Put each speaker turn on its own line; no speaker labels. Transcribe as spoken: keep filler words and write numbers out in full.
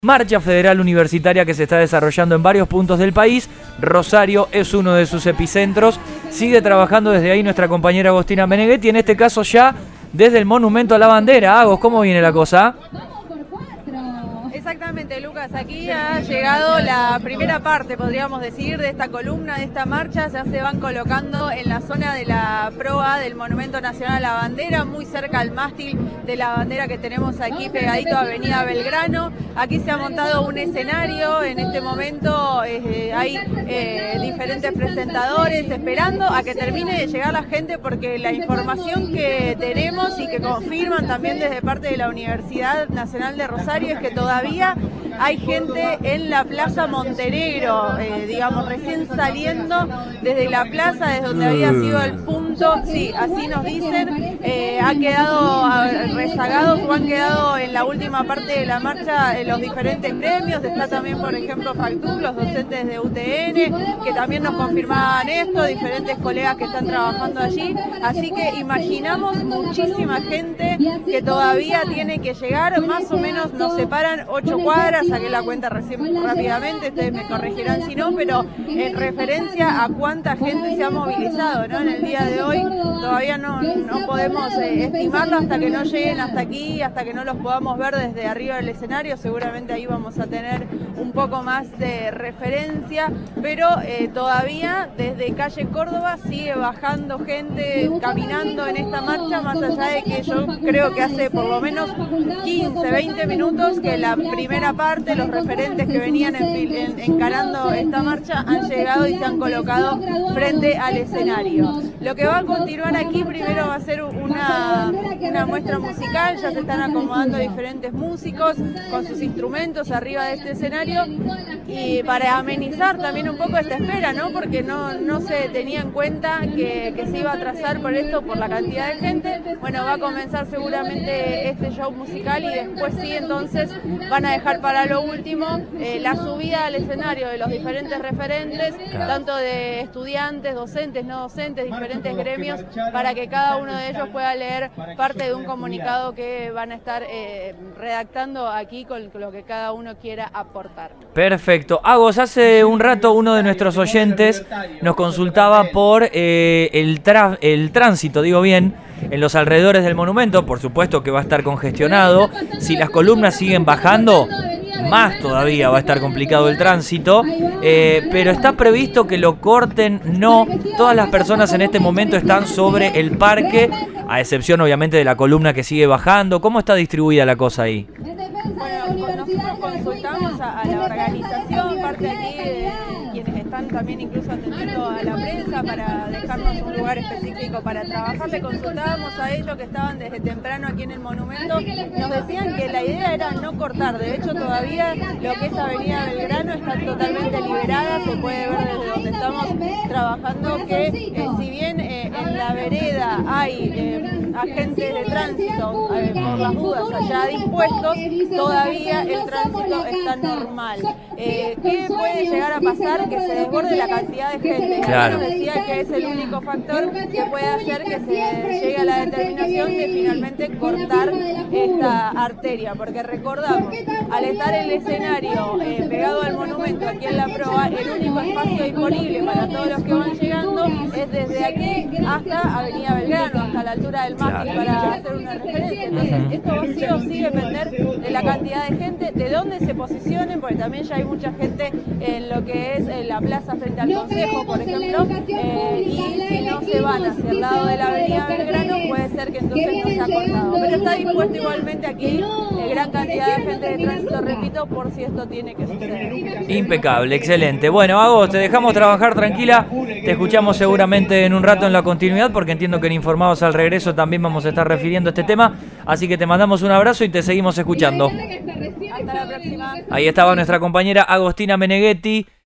Marcha Federal Universitaria que se está desarrollando en varios puntos del país. Rosario es uno de sus epicentros. Sigue trabajando desde ahí nuestra compañera Agostina Meneghetti, en este caso ya desde el Monumento a la Bandera. Agos, ¿cómo viene la cosa?
Exactamente, Lucas, aquí ha llegado la primera parte, podríamos decir, de esta columna, de esta marcha. Ya se van colocando en la zona de la proa del Monumento Nacional a la Bandera, muy cerca al mástil de la bandera que tenemos aquí pegadito a Avenida Belgrano. Aquí se ha montado un escenario, en este momento eh, hay eh, diferentes presentadores esperando a que termine de llegar la gente, porque la información que tenemos y que confirman también desde parte de la Universidad Nacional de Rosario es que todavía hay gente en la Plaza Montenegro, eh, digamos, recién saliendo desde la plaza, desde donde había sido el punto. Sí, así nos dicen, eh, ha quedado rezagados o han quedado en la última parte de la marcha en los diferentes gremios. Está también, por ejemplo, Factur, los docentes de U T N, que también nos confirmaban esto, diferentes colegas que están trabajando allí. Así que imaginamos muchísima gente que todavía tiene que llegar. Más o menos nos separan ocho cuadras, saqué la cuenta recién rápidamente, ustedes me corregirán si no, pero en referencia a cuánta gente se ha movilizado, ¿no? En el día de hoy todavía no, no podemos eh, estimarlo hasta que no lleguen hasta aquí, hasta que no los podamos ver desde arriba del escenario. Seguramente ahí vamos a tener un poco más de referencia, pero eh, todavía desde calle Córdoba sigue bajando gente, caminando en esta marcha, más allá de que yo creo que hace por lo menos quince, veinte minutos que la primera parte, los referentes que venían en, en, encarando esta marcha han llegado y se han colocado frente al escenario. Lo que va a continuar aquí primero va a ser una, una muestra musical. Ya se están acomodando diferentes músicos con sus instrumentos arriba de este escenario, y para amenizar también un poco esta espera, ¿no? Porque no, no se tenía en cuenta que, que se iba a atrasar por esto, por la cantidad de gente. Bueno, va a comenzar seguramente este show musical y después sí, entonces van a dejar para lo último eh, la subida al escenario de los diferentes referentes, claro, tanto de estudiantes, docentes, no docentes, diferentes gremios, para que cada uno de ellos pueda leer parte de un comunicado que van a estar eh, redactando aquí con lo que cada uno quiera aportar.
Perfecto. Agos, hace un rato uno de nuestros oyentes nos consultaba por eh, el, tra el tránsito, digo bien, en los alrededores del monumento. Por supuesto que va a estar congestionado. Si las columnas siguen bajando, más todavía va a estar complicado el tránsito, eh, pero está previsto que lo corten. No, todas las personas en este momento están sobre el parque, a excepción obviamente de la columna que sigue bajando. ¿Cómo está distribuida la cosa ahí?
Bueno, nosotros consultamos a, a la organización, parte aquí de quienes están también incluso atendiendo a la prensa para dejarnos un lugar específico para trabajar. Le consultábamos a ellos que estaban desde temprano aquí en el monumento. Nos decían que la idea era no cortar. De hecho, todavía lo que es Avenida Belgrano está totalmente liberada. Se puede ver desde donde estamos trabajando que eh, si bien eh, en la vereda hay eh, agentes de tránsito eh, por las dudas allá dispuestos, todavía el tránsito está normal. Eh, ¿Qué puede llegar a pasar? Que se desborde la cantidad de gente.
Claro.
Nos decía que es el único factor que puede hacer que se llegue a la determinación de finalmente cortar esta arteria, porque recordamos, al estar el escenario eh, pegado al monumento aquí en la proa, el único espacio disponible para todos los que van llegando es desde aquí hasta Avenida Belgrano, hasta la altura del mástil, claro, para hacer una referencia. Entonces, esto va sí o sí depender de la cantidad de gente, de dónde se posicionen, porque también ya hay mucha gente en lo que es en la plaza frente al Consejo, por ejemplo, eh, y si no se van hacia el lado de la Avenida Belgrano, puede ser que entonces no se ha cortado. Pero está dispuesto igualmente aquí eh, gran cantidad de gente de tránsito, repito, por si esto tiene que suceder.
Impecable, excelente. Bueno, Agos, te dejamos trabajar tranquila. Te escuchamos seguramente en un rato en la continuidad, porque entiendo que en Informados al regreso también vamos a estar refiriendo este tema. Así que te mandamos un abrazo y te seguimos escuchando.
Hasta la próxima.
Ahí estaba nuestra compañera Agostina Meneghetti.